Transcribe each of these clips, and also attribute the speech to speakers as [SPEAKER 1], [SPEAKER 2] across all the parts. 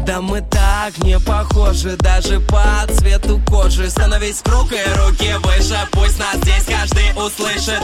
[SPEAKER 1] Да мы так не похожи, даже по цвету кожи. Становись круг и руки выше, пусть нас здесь каждый услышит.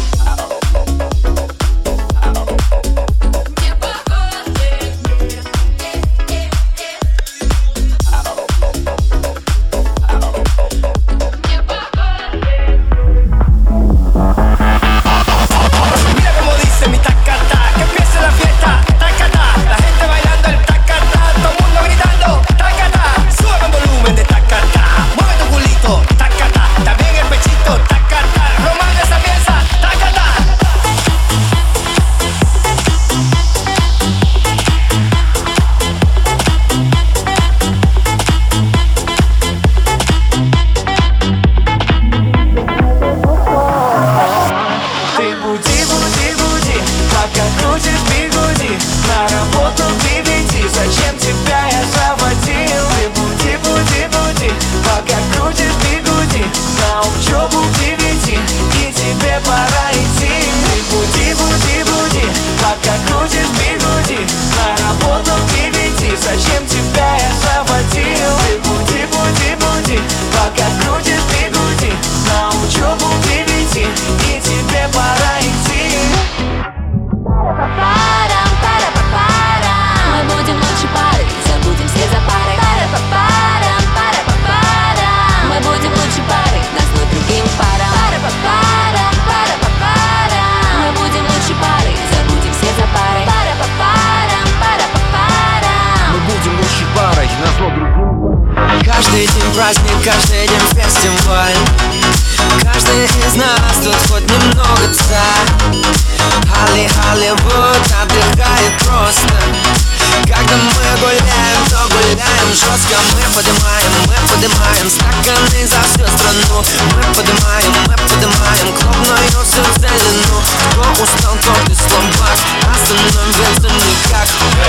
[SPEAKER 2] Каждый день праздник, каждый день фестиваль. Каждый из нас тут хоть немного царь. Холливуд отдыхает просто. Когда мы гуляем, то гуляем жестко. Мы поднимаем стаканы за всю страну. Мы поднимаем клубную всю целину. Кто устал, тот и слабак, остановиться никак.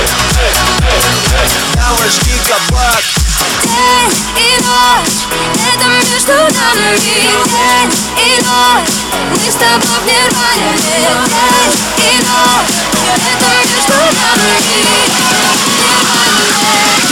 [SPEAKER 2] Давай жги кабак.
[SPEAKER 3] День и ночь, это между нами. День и ночь, мы с тобой в нирване. День и ночь, это между нами.